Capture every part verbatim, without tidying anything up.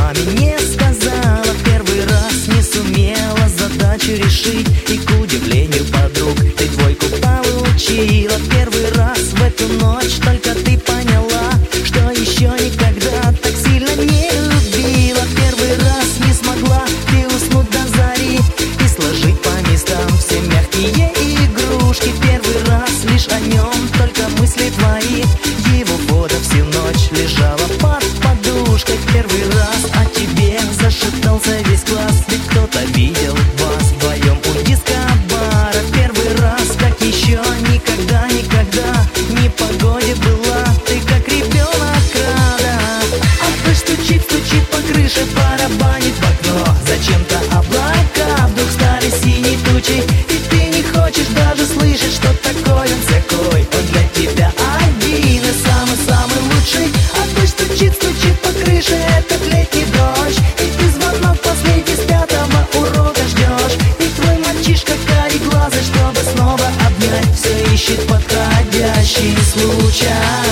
маме не сказала, первый раз не сумела задачу решить. И к удивлению подруг ты двойку получила. Первый раз в эту ночь только ты поняла, что еще никогда так сильно не любила. Первый раз не смогла ты уснуть до зари и сложить по местам все мягкие игрушки. Первый раз лишь о нем только мысли твои, его фото всю ночь лежала под подушкой. Первый раз о тебе зашептался весь класс, ведь кто-то видел вас вдвоем у диско-бара. Первый раз, как еще никогда, никогда не погоде была ты как ребенок рада. А дождь стучит, стучит по крыше, барабанит в окно. Зачем-то облака вдруг стали синей тучей, и ты не хочешь даже слышать, что такой он всякой. Он для тебя один и самый-самый лучший. А дождь стучит, стучит по крыше, этот летний дождь. И ты звонок последний с пятого урока ждешь. И твой мальчишка карий-глазый, чтобы снова обнять, все ищет подходящий случай.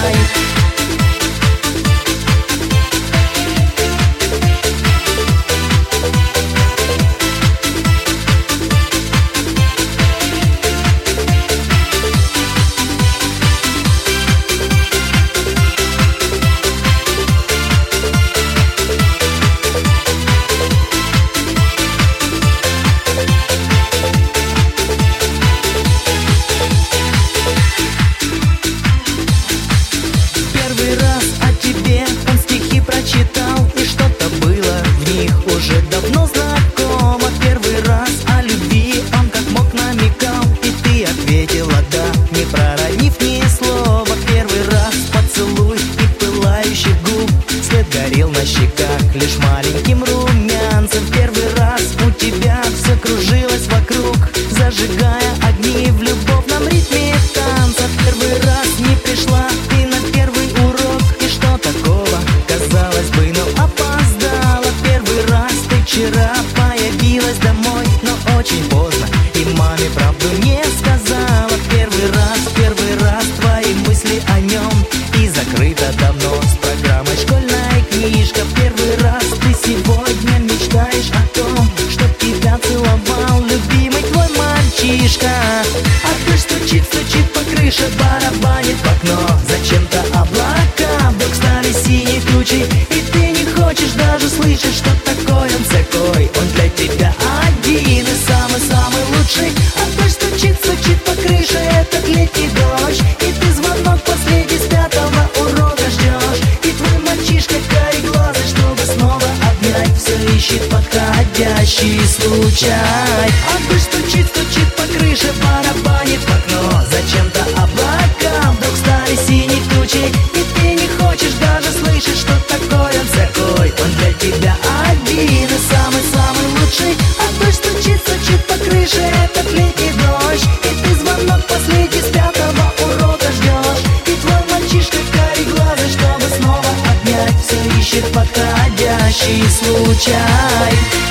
Прочитал, и что-то было в них уже давно знакомо. Первый раз о любви он как мог намекал, и ты ответила да, не проронив ни слова. Первый раз поцелуй и пылающих губ, свет горел на щеках лишь маленьким румянцем. Первый раз у тебя все кружилось вокруг, зажигая огни в любовном ритме танца. Первый раз не пришла ты на первый урок, и что такого, казалось бы, но опоздала. Первый раз ты вчера появилась домой, но очень поздно, и маме правду не сказала. Первый раз, первый раз твои мысли о нем, и закрыта давно с программой школьная книжка. Первый раз ты сегодня мечтаешь о том, чтоб тебя целовал любимый твой мальчишка. А дождь стучит, стучит по крыше, барабанит в окно. Зачем-то облака вдруг стали синей тучей, и ты не хочешь даже слышать, что такой он всякой. Он для тебя один и самый-самый лучший. А дождь стучит, стучит по крыше, этот летний дождь. И ты звонок последний с пятого урока ждешь. И твой мальчишка карий-глазый, чтобы снова обнять, все ищет подходящий случай. А дождь стучит, стучит по крыше, барабанит в окно. Зачем-то облака вдруг стали синей тучей, и ты не хочешь даже слышать, что такой он всякой. Он для тебя один и самый-самый лучший. А дождь стучит, стучит по крыше, этот летний дождь. И ты звонок последний с пятого урока ждешь. И твой мальчишка карий-глазый, чтобы снова обнять, все ищет подходящий случай.